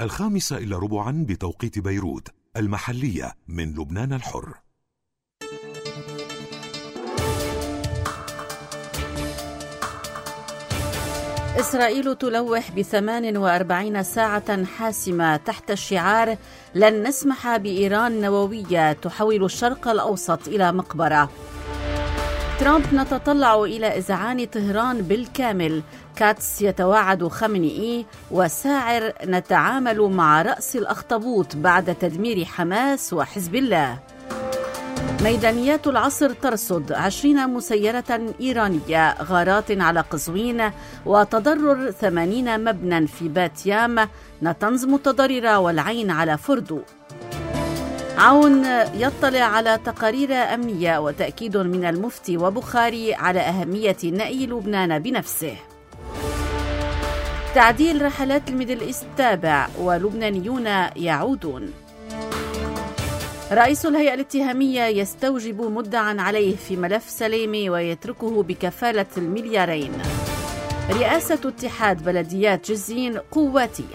5:15 بتوقيت بيروت المحلية من لبنان الحر. إسرائيل تلوح ب48 ساعة حاسمة تحت الشعار لن نسمح بإيران نووية تحول الشرق الأوسط إلى مقبرة. ترامب نتطلع إلى إذعان طهران بالكامل. كاتس يتوعد خامنئي وساعر نتعامل مع رأس الأخطبوط بعد تدمير حماس وحزب الله. ميدانيات العصر ترصد 20 مسيرة إيرانية، غارات على قزوين وتضرر 80 مبنى في باتيام، نتنز متضررة والعين على فردو. عون يطلع على تقارير أمنية وتأكيد من المفتي وبخاري على أهمية نأي لبنان بنفسه. تعديل رحلات الميدل إيست تابع ولبنانيون يعودون. رئيس الهيئة الاتهامية يستوجب مدعا عليه في ملف سليمي ويتركه بكفالة المليارين. رئاسة اتحاد بلديات جزين قواتية.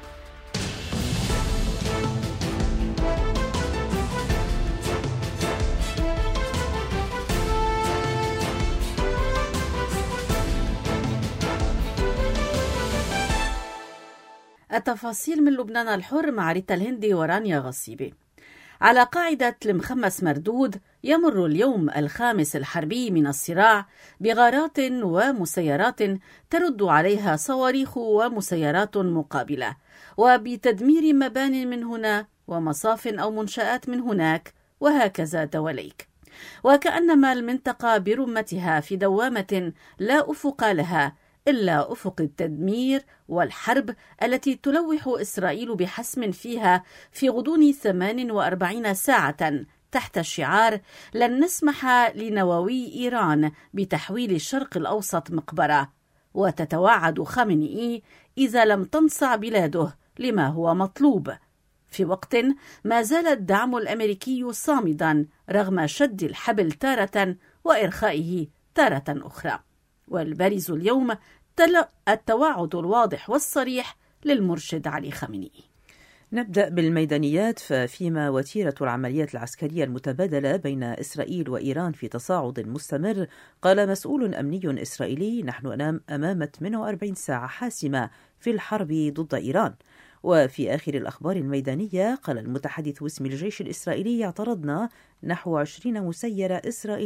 التفاصيل من لبنان الحر مع ريتا الهندي ورانيا غصيبي. على قاعدة المخمس مردود يمر اليوم الخامس الحربي من الصراع بغارات ومسيرات ترد عليها صواريخ ومسيرات مقابلة، وبتدمير مبان من هنا ومصاف أو منشآت من هناك، وهكذا دواليك، وكأنما المنطقة برمتها في دوامة لا أفق لها إلا أفق التدمير والحرب التي تلوح إسرائيل بحسم فيها في غضون 48 ساعة تحت الشعار لن نسمح لنووي إيران بتحويل الشرق الأوسط مقبرة، وتتوعد خامنئي إذا لم تنصع بلاده لما هو مطلوب، في وقت ما زال الدعم الأمريكي صامدا رغم شد الحبل تارة وإرخائه تارة أخرى. والبارز اليوم التوعد الواضح والصريح للمرشد علي خامنئي. نبدأ بالميدانيات، ففيما وتيرة العمليات العسكرية المتبادلة بين إسرائيل وإيران في تصاعد مستمر، قال مسؤول أمني إسرائيلي: نحن أمام 48 ساعة حاسمة في الحرب ضد إيران. وفي آخر الأخبار الميدانية قال المتحدث باسم الجيش الإسرائيلي: اعترضنا نحو 20 مسيرة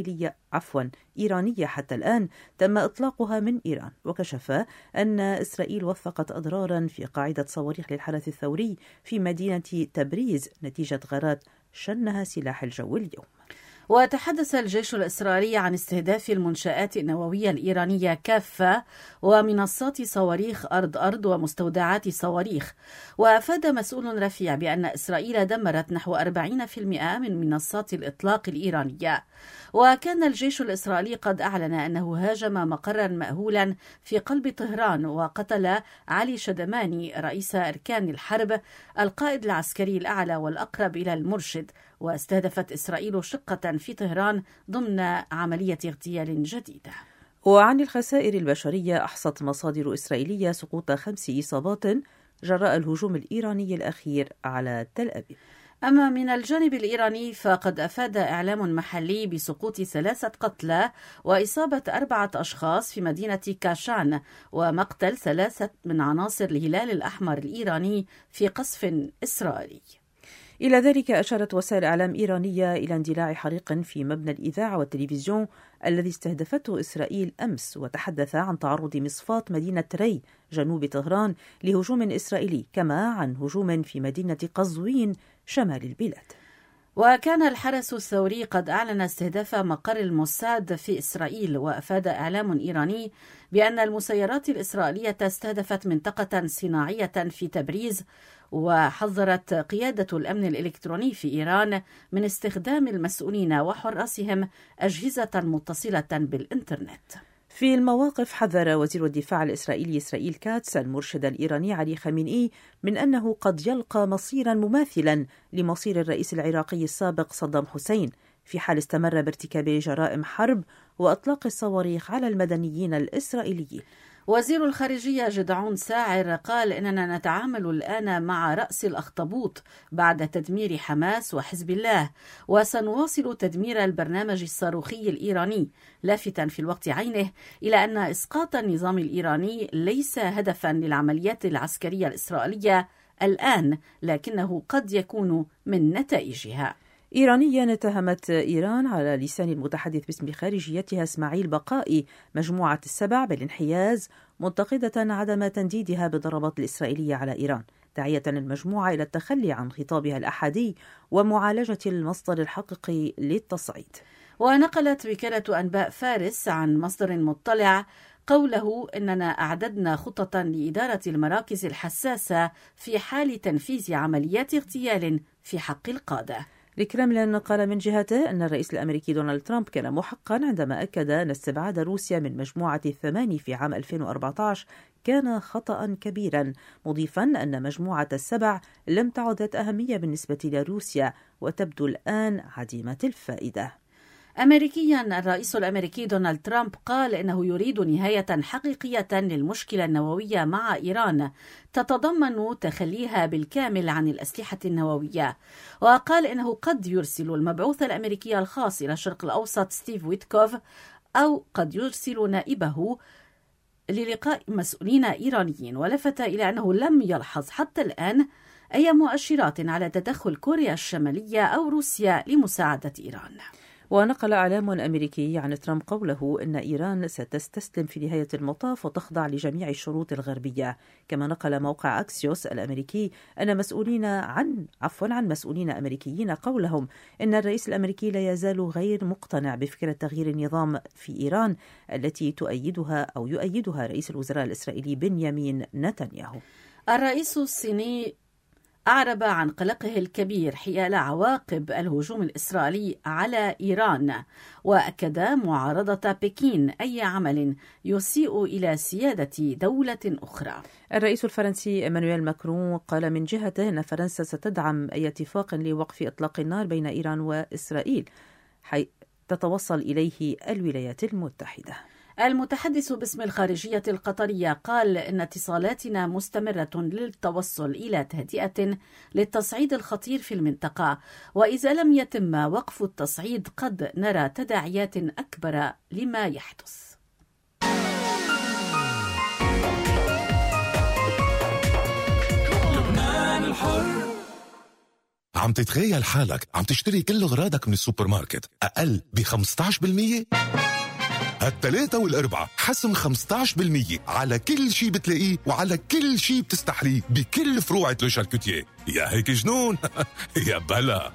إيرانية حتى الآن تم إطلاقها من إيران. وكشف أن إسرائيل وثقت أضرارا في قاعدة صواريخ للحرس الثوري في مدينة تبريز نتيجة غارات شنها سلاح الجو اليوم. وتحدث الجيش الإسرائيلي عن استهداف المنشآت النووية الإيرانية كافة ومنصات صواريخ أرض ومستودعات صواريخ. وأفاد مسؤول رفيع بأن إسرائيل دمرت نحو 40% من منصات الإطلاق الإيرانية. وكان الجيش الإسرائيلي قد أعلن أنه هاجم مقرا مأهولا في قلب طهران وقتل علي شدماني رئيس أركان الحرب القائد العسكري الأعلى والأقرب إلى المرشد. واستهدفت إسرائيل شقة في طهران ضمن عملية اغتيال جديدة. وعن الخسائر البشرية، أحصت مصادر إسرائيلية سقوط 5 إصابات جراء الهجوم الإيراني الأخير على تل أبيب. أما من الجانب الإيراني فقد أفاد إعلام محلي بسقوط 3 قتلى وإصابة 4 أشخاص في مدينة كاشان، ومقتل 3 من عناصر الهلال الأحمر الإيراني في قصف إسرائيلي. إلى ذلك أشارت وسائل إعلام إيرانية إلى اندلاع حريق في مبنى الإذاعة والتلفزيون الذي استهدفته إسرائيل أمس، وتحدث عن تعرض مصفاة مدينة ري جنوب طهران لهجوم إسرائيلي، كما عن هجوم في مدينة قزوين شمال البلاد. وكان الحرس الثوري قد أعلن استهداف مقر الموساد في إسرائيل. وأفاد إعلام إيراني بأن المسيرات الإسرائيلية استهدفت منطقة صناعية في تبريز، وحذرت قيادة الأمن الإلكتروني في إيران من استخدام المسؤولين وحراسهم أجهزة متصلة بالإنترنت. في المواقف، حذر وزير الدفاع الإسرائيلي إسرائيل كاتس المرشد الإيراني علي خامنئي من أنه قد يلقى مصيرا مماثلا لمصير الرئيس العراقي السابق صدام حسين في حال استمر بارتكاب جرائم حرب وأطلاق الصواريخ على المدنيين الإسرائيليين. وزير الخارجية جدعون ساعر قال إننا نتعامل الآن مع رأس الأخطبوط بعد تدمير حماس وحزب الله، وسنواصل تدمير البرنامج الصاروخي الإيراني، لافتا في الوقت عينه إلى أن إسقاط النظام الإيراني ليس هدفا للعمليات العسكرية الإسرائيلية الآن، لكنه قد يكون من نتائجها. إيرانيا اتهمت إيران على لسان المتحدث باسم خارجيتها إسماعيل بقائي مجموعة السبع بالانحياز، منتقدة عدم تنديدها بالضربات الإسرائيلية على إيران، داعية المجموعة إلى التخلي عن خطابها الأحادي ومعالجة المصدر الحقيقي للتصعيد. ونقلت وكالة أنباء فارس عن مصدر مطلع قوله إننا أعددنا خططا لإدارة المراكز الحساسة في حال تنفيذ عمليات اغتيال في حق القادة. الكرملين قال من جهته أن الرئيس الأمريكي دونالد ترامب كان محقا عندما أكد أن استبعاد روسيا من مجموعة الثماني في عام 2014 كان خطأ كبيرا، مضيفا أن مجموعة السبع لم تعد ذات أهمية بالنسبة لروسيا وتبدو الآن عديمة الفائدة. أمريكيا، الرئيس الأمريكي دونالد ترامب قال إنه يريد نهاية حقيقية للمشكلة النووية مع إيران تتضمن تخليها بالكامل عن الأسلحة النووية، وقال إنه قد يرسل المبعوث الأمريكي الخاص إلى الشرق الأوسط ستيف ويتكوف، أو قد يرسل نائبه للقاء مسؤولين إيرانيين، ولفت إلى أنه لم يلحظ حتى الآن أي مؤشرات على تدخل كوريا الشمالية أو روسيا لمساعدة إيران. ونقل إعلام أمريكي عن ترامب قوله إن إيران ستستسلم في نهاية المطاف وتخضع لجميع الشروط الغربية. كما نقل موقع أكسيوس الأمريكي أن عن مسؤولين أمريكيين قولهم إن الرئيس الأمريكي لا يزال غير مقتنع بفكرة تغيير النظام في إيران التي يؤيدها رئيس الوزراء الإسرائيلي بنيامين نتنياهو. الرئيس الصيني أعرب عن قلقه الكبير حيال عواقب الهجوم الإسرائيلي على إيران، وأكد معارضة بكين أي عمل يسيء إلى سيادة دولة أخرى. الرئيس الفرنسي إيمانويل ماكرون قال من جهته أن فرنسا ستدعم أي اتفاق لوقف إطلاق النار بين إيران وإسرائيل تتوصل إليه الولايات المتحدة. المتحدث باسم الخارجية القطرية قال إن اتصالاتنا مستمرة للتوصل إلى تهدئة للتصعيد الخطير في المنطقة، وإذا لم يتم وقف التصعيد قد نرى تداعيات أكبر لما يحدث. لبنان الحر. عم تتخيل حالك عم تشتري كل أغراضك من السوبر ماركت أقل ب15%؟ الثلاثة والأربعة حسم 15% على كل شي بتلاقيه وعلى كل شي بتستحليه بكل فروعة لو شاركوتيه. يا هيك جنون يا بلا.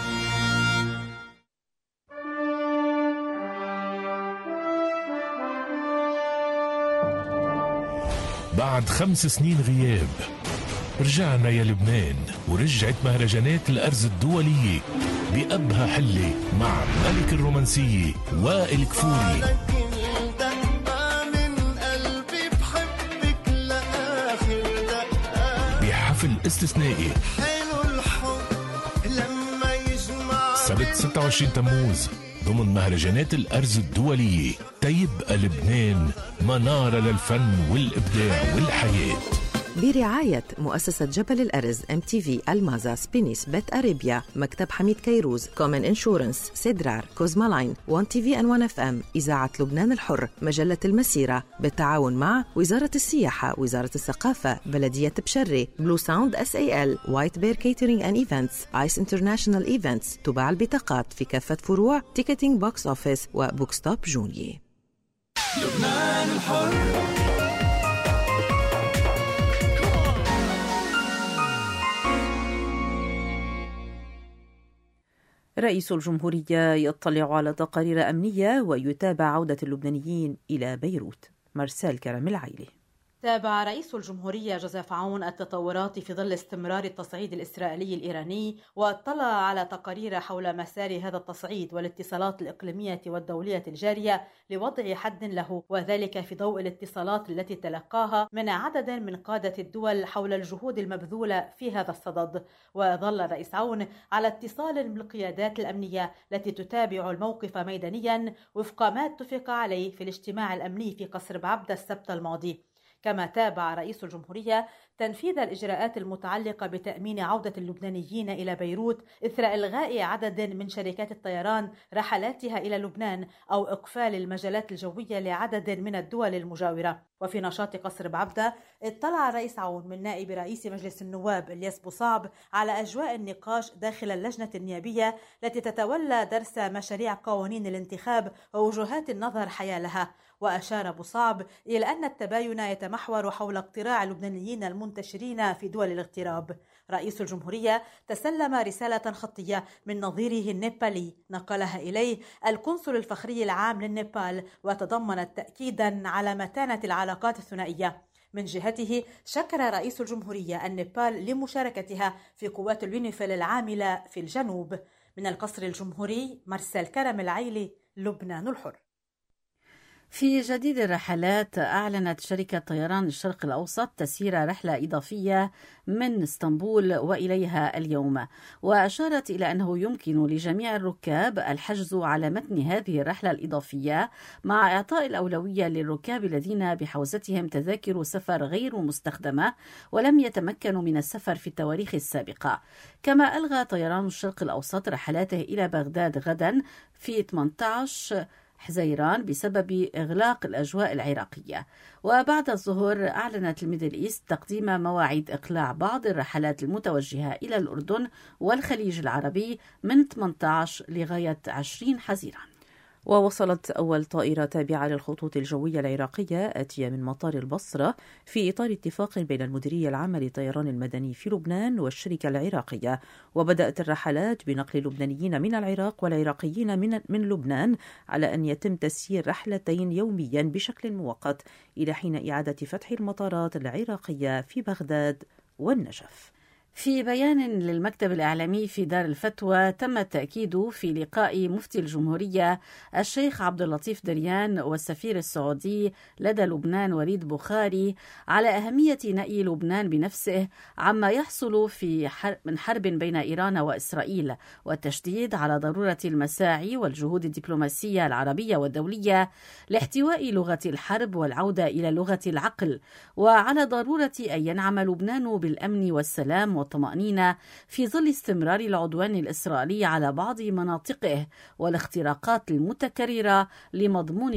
بعد 5 سنين غياب رجعنا يا لبنان، ورجعت مهرجانات الأرز الدولية بأبهى حلة مع ملك الرومانسية وائل كفوري. بحفل استثنائي سبت 26 تموز ضمن مهرجانات الأرز الدولية، تيبقى لبنان منارة للفن والإبداع والحياة. برعاية مؤسسة جبل الأرز، MTV، المازا، سبينيس، بيت أريبيا، مكتب حميد كيروز، كومن إنشورنس، سيدرار، كوزمالاين، 1TV and 1FM، إذاعة لبنان الحر، مجلة المسيرة، بالتعاون مع وزارة السياحة، وزارة الثقافة، بلدية بشري، بلو ساوند SAL، وايت بير كيترينج أند إيفنتس، آيس انترناشنال إيفنتس. تباع البطاقات في كافة فروع تيكتينج بوكس أوفيس وبوكستوب جونيي. لبنان الحر. رئيس الجمهورية يطلع على تقارير أمنية ويتابع عودة اللبنانيين إلى بيروت. مرسال كرم العيلي. تابع رئيس الجمهورية جوزيف عون التطورات في ظل استمرار التصعيد الإسرائيلي الإيراني، واطلع على تقارير حول مسار هذا التصعيد والاتصالات الإقليمية والدولية الجارية لوضع حد له، وذلك في ضوء الاتصالات التي تلقاها من عدد من قادة الدول حول الجهود المبذولة في هذا الصدد. وظل الرئيس عون على اتصال بالقيادات الأمنية التي تتابع الموقف ميدانيا وفق ما اتفق عليه في الاجتماع الأمني في قصر بعبدة السبت الماضي. كما تابع رئيس الجمهورية تنفيذ الإجراءات المتعلقة بتأمين عودة اللبنانيين إلى بيروت إثر إلغاء عدد من شركات الطيران رحلاتها إلى لبنان أو إقفال المجالات الجوية لعدد من الدول المجاورة. وفي نشاط قصر بعبدة اطلع الرئيس عون من نائب رئيس مجلس النواب الياس بوصعب على أجواء النقاش داخل اللجنة النيابية التي تتولى درس مشاريع قوانين الانتخاب ووجهات النظر حيالها. وأشار بوصعب إلى أن التباين يتمحور حول اقتراع اللبنانيين المنتشرين في دول الاغتراب. رئيس الجمهورية تسلم رسالة خطية من نظيره النيبالي نقلها إليه القنصل الفخري العام للنيبال، وتضمنت تأكيدا على متانة العلاقات الثنائية. من جهته شكر رئيس الجمهورية النيبال لمشاركتها في قوات اليونيفيل العاملة في الجنوب. من القصر الجمهوري مرسل كرم العيلي، لبنان الحر. في جديد الرحلات، أعلنت شركة طيران الشرق الأوسط تسيير رحلة إضافية من اسطنبول وإليها اليوم، وأشارت إلى أنه يمكن لجميع الركاب الحجز على متن هذه الرحلة الإضافية، مع إعطاء الأولوية للركاب الذين بحوزتهم تذاكر سفر غير مستخدمة ولم يتمكنوا من السفر في التواريخ السابقة. كما ألغى طيران الشرق الأوسط رحلاته إلى بغداد غدا في 18 حزيران بسبب إغلاق الأجواء العراقية. وبعد الظهر أعلنت الميدل إيست تقديم مواعيد إقلاع بعض الرحلات المتوجهة إلى الأردن والخليج العربي من 18 لغاية 20 حزيران. ووصلت أول طائرة تابعة للخطوط الجوية العراقية آتية من مطار البصرة في إطار اتفاق بين المديرية العامة للطيران المدني في لبنان والشركة العراقية. وبدأت الرحلات بنقل اللبنانيين من العراق والعراقيين من لبنان، على أن يتم تسيير رحلتين يوميا بشكل مؤقت إلى حين إعادة فتح المطارات العراقية في بغداد والنجف. في بيان للمكتب الإعلامي في دار الفتوى، تم التأكيد في لقاء مفتي الجمهورية الشيخ عبد اللطيف دريان والسفير السعودي لدى لبنان وليد بخاري على أهمية نأي لبنان بنفسه عما يحصل من حرب بين إيران وإسرائيل، والتشديد على ضرورة المساعي والجهود الدبلوماسية العربية والدولية لاحتواء لغة الحرب والعودة إلى لغة العقل، وعلى ضرورة أن ينعم لبنان بالأمن والسلام والطمأنينة في ظل استمرار العدوان الإسرائيلي على بعض مناطقه والاختراقات المتكررة لمضمون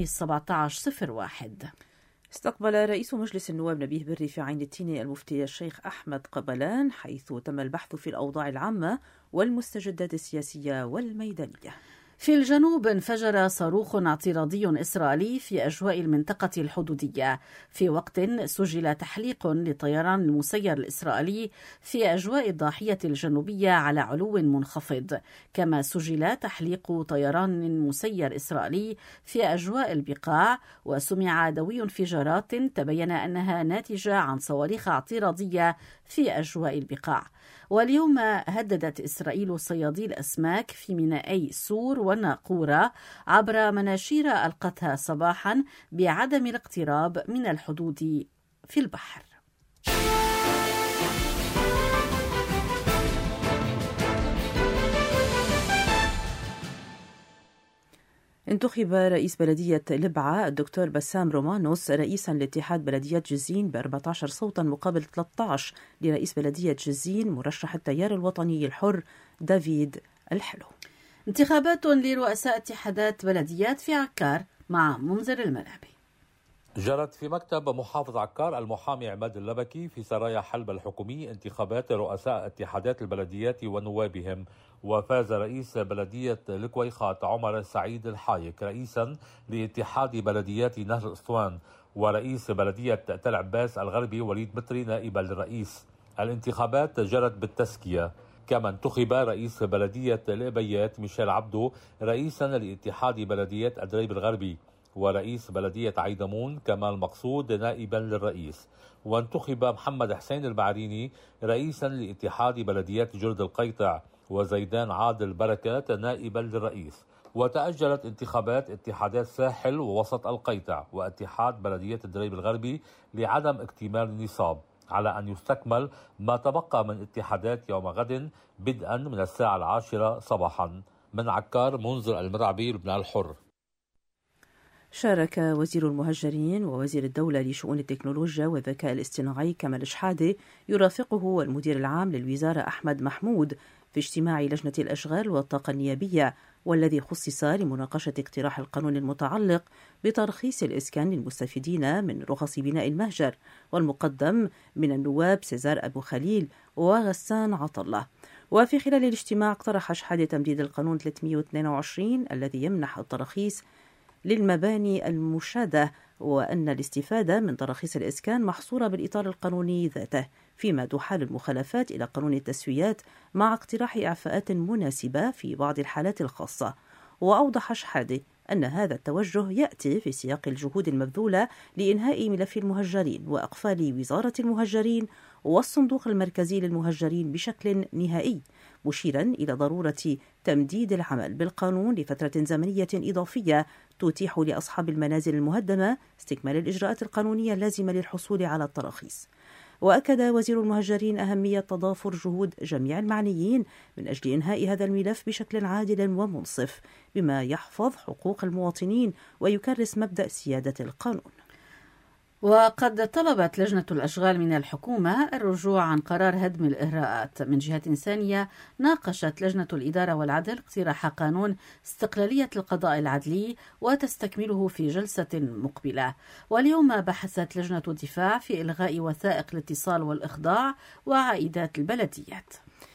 1701. استقبل رئيس مجلس النواب نبيه بري في عين التين المفتي الشيخ أحمد قبلان، حيث تم البحث في الأوضاع العامة والمستجدات السياسية والميدانية. في الجنوب انفجر صاروخ اعتراضي إسرائيلي في أجواء المنطقة الحدودية، في وقت سجل تحليق للطيران المسير الإسرائيلي في أجواء الضاحية الجنوبية على علو منخفض. كما سجل تحليق طيران مسير إسرائيلي في أجواء البقاع، وسمع دوي انفجارات تبين أنها ناتجة عن صواريخ اعتراضية في أجواء البقاع. واليوم هددت إسرائيل صيادي الأسماك في مينائي سور وناقورة عبر مناشير ألقتها صباحا بعدم الاقتراب من الحدود في البحر. انتخب رئيس بلدية لبعة الدكتور بسام رومانوس رئيسا لاتحاد بلدية جزين ب14 صوتا مقابل 13 لرئيس بلدية جزين مرشح التيار الوطني الحر دافيد الحلو. انتخابات لرؤساء اتحادات بلديات في عكار مع منذر الملعبي. جرت في مكتب محافظ عكار المحامي عماد اللبكي في سرايا حلب الحكومي انتخابات رؤساء اتحادات البلديات ونوابهم، وفاز رئيس بلدية الكويخات عمر سعيد الحايك رئيسا لاتحاد بلديات نهر الأسطوان، ورئيس بلدية تل عباس الغربي وليد متري نائبا للرئيس. الانتخابات جرت بالتزكية. كما انتخب رئيس بلدية الإبيات ميشيل عبدو رئيسا لاتحاد بلديات أدريب الغربي، ورئيس بلدية عيدمون كمال مقصود نائبا للرئيس. وانتخب محمد حسين البعريني رئيسا لاتحاد بلديات جرد القيطع، وزيدان عادل بركات نائبا للرئيس. وتأجلت انتخابات اتحادات ساحل ووسط القيطع واتحاد بلدية الدريب الغربي لعدم اكتمال النصاب، على أن يستكمل ما تبقى من اتحادات يوم غد بدءا من الساعة 10 صباحا. من عكار، منذر المرعبي، لبنان الحر. شارك وزير المهجرين ووزير الدولة لشؤون التكنولوجيا والذكاء الاصطناعي كمال شحادة يرافقه والمدير العام للوزارة أحمد محمود في اجتماع لجنة الأشغال والطاقة النيابية، والذي خصص لمناقشة اقتراح القانون المتعلق بترخيص الإسكان للمستفيدين من رخص بناء المهجر، والمقدم من النواب سيزار أبو خليل وغسان عطلة. وفي خلال الاجتماع اقترح شحادة تمديد القانون 322 الذي يمنح التراخيص للمباني المشادة، وأن الاستفادة من تراخيص الإسكان محصورة بالإطار القانوني ذاته، فيما تحال المخالفات إلى قانون التسويات مع اقتراح إعفاءات مناسبة في بعض الحالات الخاصة. وأوضح شحادة أن هذا التوجه يأتي في سياق الجهود المبذولة لإنهاء ملف المهجرين وأقفال وزارة المهجرين والصندوق المركزي للمهجرين بشكل نهائي، مشيرا إلى ضرورة تمديد العمل بالقانون لفترة زمنية إضافية تتيح لأصحاب المنازل المهدمة استكمال الإجراءات القانونية اللازمة للحصول على التراخيص. وأكد وزير المهجرين أهمية تضافر جهود جميع المعنيين من أجل إنهاء هذا الملف بشكل عادل ومنصف، بما يحفظ حقوق المواطنين ويكرس مبدأ سيادة القانون. وقد طلبت لجنة الأشغال من الحكومة الرجوع عن قرار هدم الإهراءات. من جهة ثانية، ناقشت لجنة الإدارة والعدل اقتراح قانون استقلالية القضاء العدلي وتستكمله في جلسة مقبلة. واليوم بحثت لجنة الدفاع في إلغاء وثائق الاتصال والإخضاع وعائدات البلديات.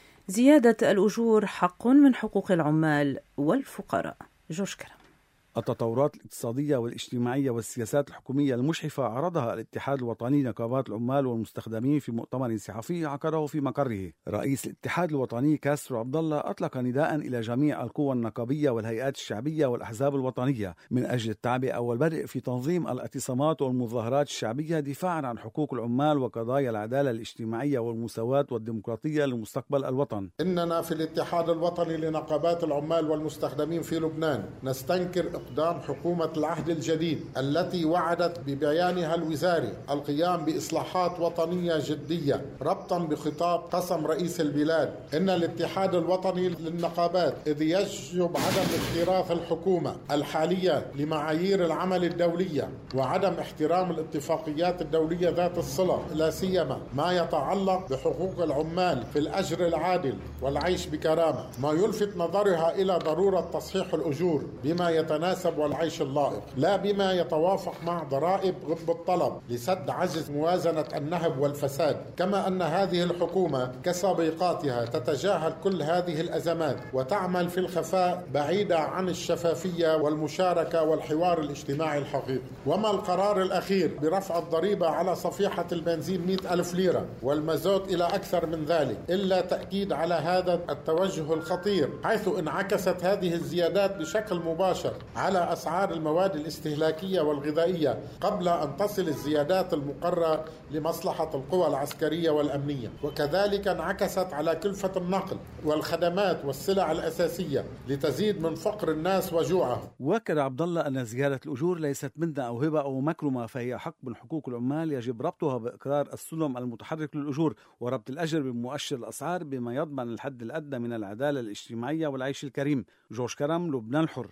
زيادة الأجور حق من حقوق العمال والفقراء. جورج كرم. التطورات الاقتصادية والاجتماعية والسياسات الحكومية المشحفة عرضها الاتحاد الوطني نقابات العمال والمستخدمين في مؤتمر صحفي عقده في مقره. رئيس الاتحاد الوطني كاسترو عبد الله أطلق نداء إلى جميع القوى النقابية والهيئات الشعبية والأحزاب الوطنية من أجل التعبئة والبدء في تنظيم الاعتصامات والمظاهرات الشعبية دفاعا عن حقوق العمال وقضايا العدالة الاجتماعية والمساواة والديمقراطية لمستقبل الوطن. إننا في الاتحاد الوطني لنقابات العمال والمستخدمين في لبنان نستنكر إقدام حكومة العهد الجديد التي وعدت ببيانها الوزاري القيام بإصلاحات وطنية جدية ربطا بخطاب قسم رئيس البلاد. إن الاتحاد الوطني للنقابات إذ يجب عدم اكتراث الحكومة الحالية لمعايير العمل الدولية وعدم احترام الاتفاقيات الدولية ذات الصلة، لا سيما ما يتعلق بحقوق العمال في الأجر العادل والعيش بكرامة، ما يلفت نظرها إلى ضرورة تصحيح الأجور بما يتناسب والعيش اللائق، لا بما يتوافق مع ضرائب غض الطلب لسد عجز موازنة النهب والفساد. كما أن هذه الحكومة كسابقاتها تتجاهل كل هذه الأزمات وتعمل في الخفاء بعيدة عن الشفافية والمشاركة والحوار الاجتماعي الحقيقي. وما القرار الأخير برفع الضريبة على صفيحة البنزين 100,000 ليرة والمازوت إلى أكثر من ذلك إلا تأكيد على هذا التوجه الخطير، حيث انعكست هذه الزيادات بشكل مباشر على أسعار المواد الاستهلاكية والغذائية قبل أن تصل الزيادات المقررة لمصلحة القوى العسكرية والأمنية، وكذلك انعكست على كلفة النقل والخدمات والسلع الأساسية لتزيد من فقر الناس وجوعهم. وأكد عبد الله أن زيادة الأجور ليست منة أو هبة أو مكرمة، فهي حق من حقوق العمال يجب ربطها بإقرار السلم المتحرك للأجور وربط الأجر بمؤشر الأسعار بما يضمن الحد الأدنى من العدالة الاجتماعية والعيش الكريم. جورج كرم، لبنان الحر.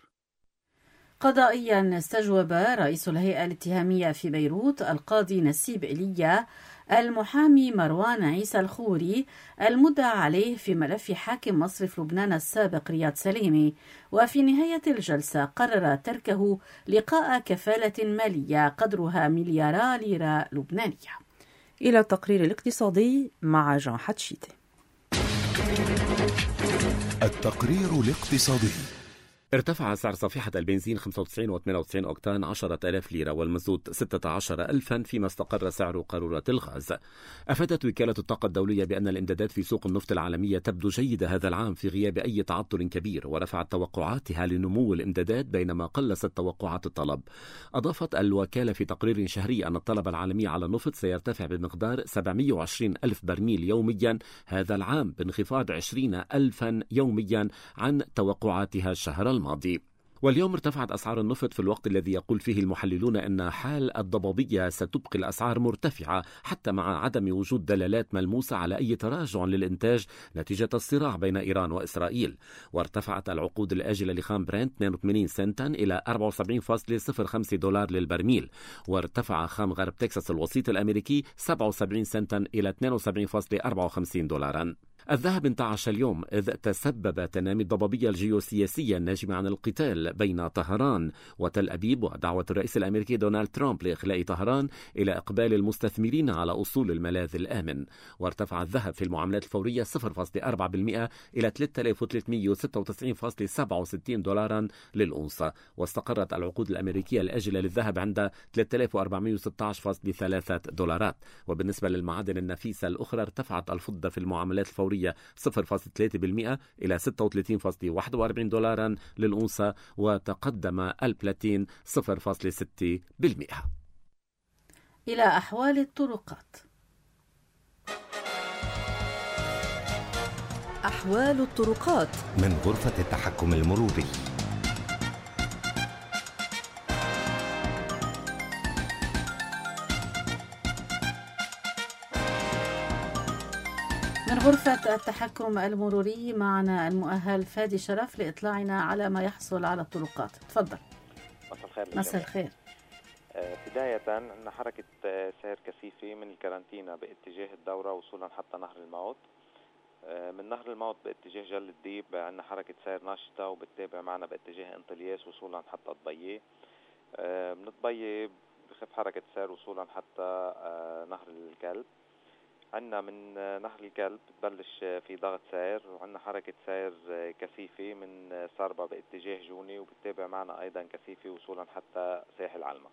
قضائيا، استجوب رئيس الهيئة الاتهامية في بيروت القاضي نسيب إيليا المحامي مروان عيسى الخوري المدعى عليه في ملف حاكم مصرف لبنان السابق رياض سليمي. وفي نهاية الجلسة قرر تركه لقاء كفالة مالية قدرها مليارا ليرة لبنانية. إلى التقرير الاقتصادي مع جان حتشيتي. التقرير الاقتصادي. ارتفع سعر صفيحة البنزين 95 و98 أوكتان 10,000 ليرة والمازوت 16,000 فيما استقر سعر قارورة الغاز. أفادت وكالة الطاقة الدولية بأن الإمدادات في سوق النفط العالمية تبدو جيدة هذا العام في غياب أي تعثر كبير، ورفعت توقعاتها لنمو الإمدادات بينما قلصت توقعات الطلب. أضافت الوكالة في تقرير شهري أن الطلب العالمي على النفط سيرتفع بمقدار 720 ألف برميل يوميا هذا العام بانخفاض 20,000 يوميا عن توقعاتها الشهر الماضي. واليوم ارتفعت أسعار النفط في الوقت الذي يقول فيه المحللون أن حال الضبابية ستبقي الأسعار مرتفعة حتى مع عدم وجود دلالات ملموسة على أي تراجع للإنتاج نتيجة الصراع بين إيران وإسرائيل. وارتفعت العقود الآجلة لخام برنت 82 سنتا إلى 74.05 دولار للبرميل، وارتفع خام غرب تكساس الوسيط الأمريكي 77 سنتا إلى 72.54 دولارا. الذهب انتعش اليوم إذ تسبب تنامي الضبابية الجيوسياسية الناجمة عن القتال بين طهران وتل أبيب ودعوة الرئيس الأمريكي دونالد ترامب لإخلاء طهران إلى إقبال المستثمرين على أصول الملاذ الآمن. وارتفع الذهب في المعاملات الفورية 0.4% إلى 3396.67 دولارا للأونصة، واستقرت العقود الأمريكية الآجلة للذهب عند 3416.3 دولارات. وبالنسبة للمعادن النفيسة الأخرى ارتفعت الفضة في المعاملات الفورية 0.3% إلى 36.41 دولارا للأونصة، وتقدم البلاتين 0.6%. إلى أحوال الطرقات. أحوال الطرقات من غرفة التحكم المروري. من غرفة التحكم المروري معنا المؤهل فادي شرف لإطلاعنا على ما يحصل على الطرقات. تفضل. مساء الخير. بداية أن حركة سير كثيفة من الكارنتينا باتجاه الدورة وصولا حتى نهر الموت. من نهر الموت باتجاه جل الديب عندنا حركة سير ناشطة وبتتابع معنا باتجاه انطلياس وصولا حتى طبية. من طبية بخف حركة سير وصولا حتى نهر الكلب. عندنا من نهر الكلب بتبلش في ضغط سير، وعندنا حركة سير كثيفة من صربة باتجاه جوني وبتتابع معنا أيضا كثيفة وصولا حتى ساحل علمة.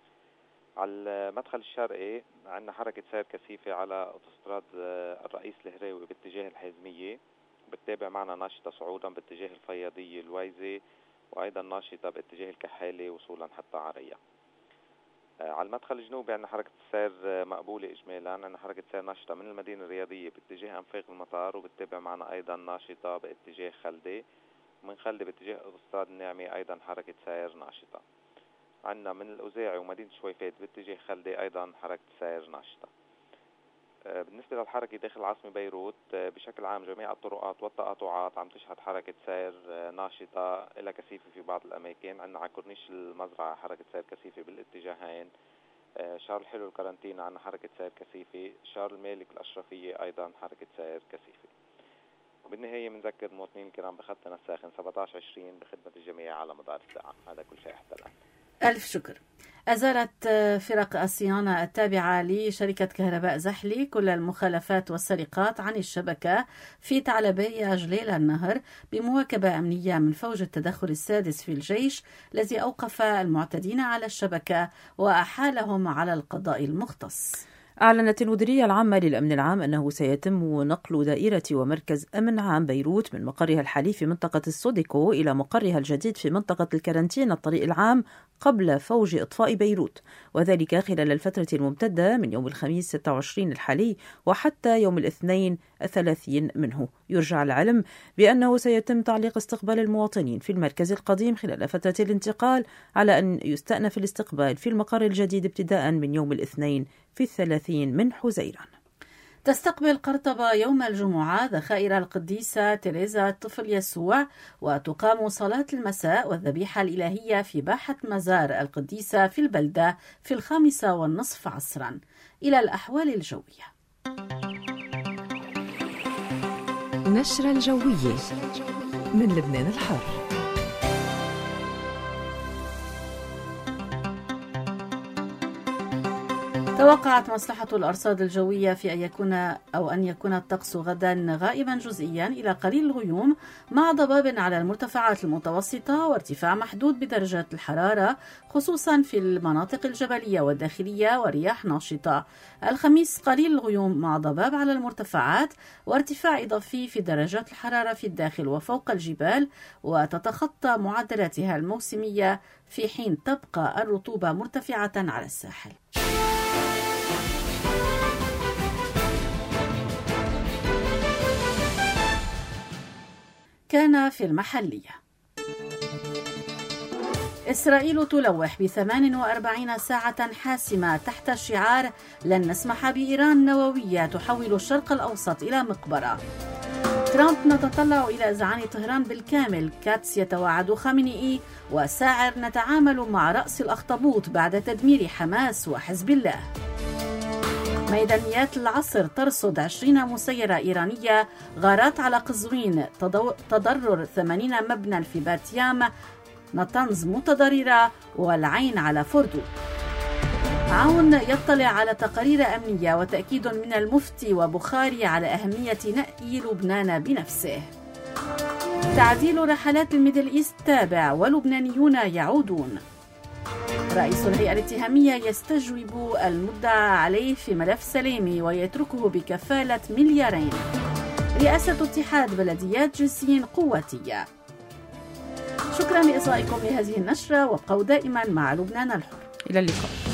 على المدخل الشرقي عندنا حركة سير كثيفة على أوتوستراد الرئيس الهراوي باتجاه الحازمية، بتتابع معنا ناشطة صعودا باتجاه الفياضية الويزة، وأيضا ناشطة باتجاه الكحالة وصولا حتى عرية. على المدخل الجنوبي عندنا حركة السير مقبولة إجمالا. عندنا حركة سير ناشطة من المدينة الرياضية باتجاه أنفاق المطار، وبتتابع معنا أيضا ناشطة باتجاه خلدة، ومن خلدة باتجاه أوتوستراد الناعمة أيضا حركة سير ناشطة. عندنا من الأوزاعي ومدينة شويفات باتجاه خلدة أيضا حركة سير ناشطة. بالنسبة للحركة داخل العاصمة بيروت بشكل عام جميع الطرقات والتقاطعات عم تشهد حركة سير ناشطة إلى كثيفة في بعض الأماكن. عندنا على كورنيش المزرعة حركة سير كثيفة بالاتجاهين. شارل الحلو الكارنتينا عندنا حركة سير كثيفة. شارل المالك الأشرفية أيضا حركة سير كثيفة. وبالنهاية بنذكر المواطنين الكرام بخطنا الساخن 1720 بخدمة الجميع على مدار الساعة. هذا كل شيء حتى الآن. ألف شكر. أزالت فرق الصيانة التابعة لشركة كهرباء زحلي كل المخالفات والسرقات عن الشبكة في تعلبية جليل النهر بمواكبة أمنية من فوج التدخل السادس في الجيش الذي أوقف المعتدين على الشبكة وأحالهم على القضاء المختص. أعلنت المديرية العامة للأمن العام أنه سيتم نقل دائرة ومركز أمن عام بيروت من مقرها الحالي في منطقة السوديكو إلى مقرها الجديد في منطقة الكارنتين الطريق العام قبل فوج إطفاء بيروت، وذلك خلال الفترة الممتدة من يوم الخميس 26 الحالي وحتى يوم الاثنين 30 منه. يرجع العلم بأنه سيتم تعليق استقبال المواطنين في المركز القديم خلال فترة الانتقال، على أن يستأنف الاستقبال في المقر الجديد ابتداء من يوم الاثنين في 30 من حزيران. تستقبل قرطبة يوم الجمعة ذخائر القديسة تيريزا طفل يسوع، وتقام صلاة المساء والذبيحة الإلهية في باحة مزار القديسة في البلدة في 5:30 عصرا. إلى الأحوال الجوية. نشرة الجوية من لبنان الحر. توقعت مصلحة الأرصاد الجوية في أن يكون الطقس غدا غائما جزئيا إلى قليل الغيوم مع ضباب على المرتفعات المتوسطة وارتفاع محدود بدرجات الحرارة خصوصا في المناطق الجبلية والداخلية ورياح ناشطة. الخميس قليل الغيوم مع ضباب على المرتفعات وارتفاع إضافي في درجات الحرارة في الداخل وفوق الجبال وتتخطى معدلاتها الموسمية في حين تبقى الرطوبة مرتفعة على الساحل. كان في المحلية. إسرائيل تلوح ب48 ساعة حاسمة تحت شعار لن نسمح بإيران نووية تحول الشرق الأوسط إلى مقبرة. ترامب نتطلع إلى إذعان طهران بالكامل. كاتس يتوعد خامنئي وساعر نتعامل مع رأس الأخطبوط بعد تدمير حماس وحزب الله. ميدانيات العصر ترصد 20 مسيرة إيرانية. غارات على قزوين. تضرر 80 مبنى في باتيام. نطنز متضررة والعين على فردو. عون يطلع على تقارير أمنية وتأكيد من المفتي وبخاري على أهمية نأي لبنان بنفسه. تعديل رحلات الميدل إيست تابع ولبنانيون يعودون. رئيس الهيئة الاتهامية يستجوب المدعى عليه في ملف سليمي ويتركه بكفالة مليارين. رئاسة اتحاد بلديات جنسيين قواتية. شكرا لإصغائكم لهذه النشرة وابقوا دائما مع لبنان الحر. إلى اللقاء.